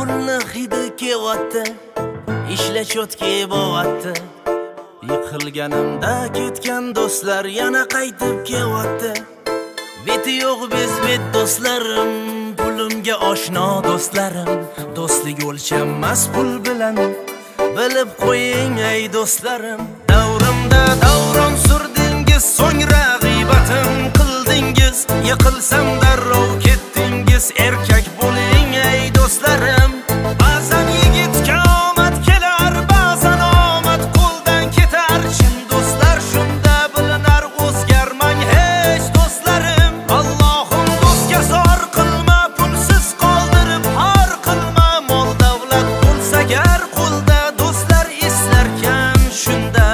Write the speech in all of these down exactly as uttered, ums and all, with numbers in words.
pulni hidi kevatdi, ishla cho'tki bo'vatdi. Yiqilganimda ketgan do'stlar yana qaytib kevatdi. Beti yo'q bezbet do'stlarim, pulimga oshno do'stlarim. Do'stlik o'lchanmas pul bilan, bilib qo'ying ey do'stlarim. Davrimda davron surdingiz, so'ngra g'iybatim qildingiz. Yiqilsam darrov ketdingiz, erkak bo'ling ey do'stlarim. Ba'zan yigitga omad kelar, ba'zan omad qo'ldan ketar. Chin do'stlar shunda bilinar, o'zgarmang hech do'stlarim. Allohim do'stga zor qilma, pulsiz qoldirib har qilma. Mol davlat bo'lsa gar qo'lda, do'stlar eslarkan shunda.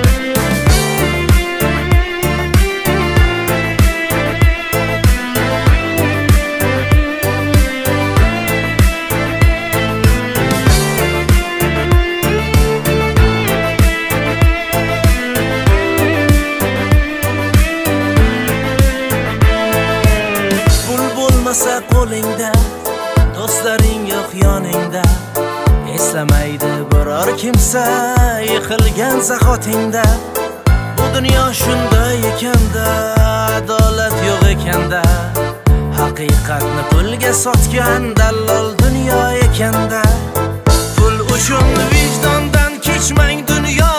Qo'lingda, do'stlaring yo'q yoningda. Eslamaydi biror kimsa yiqilgan zahotingda. Bu dunyo shunday ekanda, adolat yo'q ekanda. Haqiqatni pulga sotgan dallol dunyo ekanda. Pul uchun vijdondan kechmang dunyo